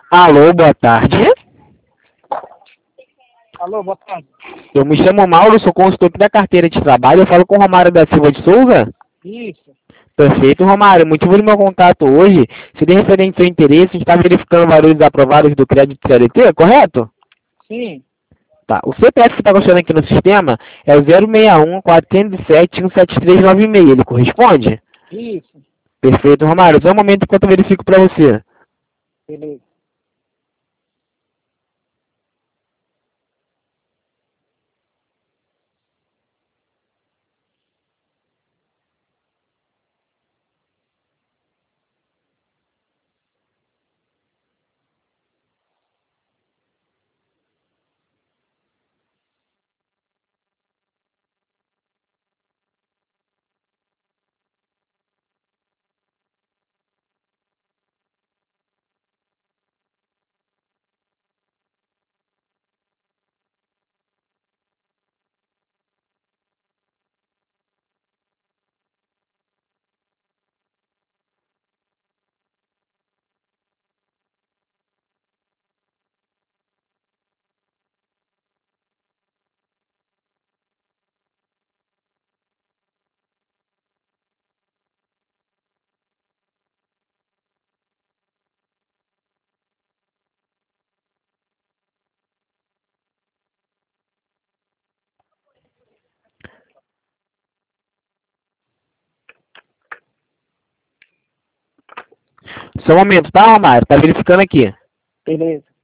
Alô, boa tarde. Alô, boa tarde. Eu me chamo Mauro, sou consultor aqui da carteira de trabalho. Eu falo com o Romário da Silva de Souza. Isso, Perfeito, Romário. O motivo do meu contato hoje seria referente ao seu interesse. A gente está verificando valores aprovados do crédito CLT, correto? sim, Tá. O CPF que está gostando aqui no sistema é o 061 407 17396. Ele corresponde? isso, Perfeito, Romário. Só um momento enquanto eu verifico para você. beleza. Só um momento, tá, Romário? Tá verificando aqui. Beleza.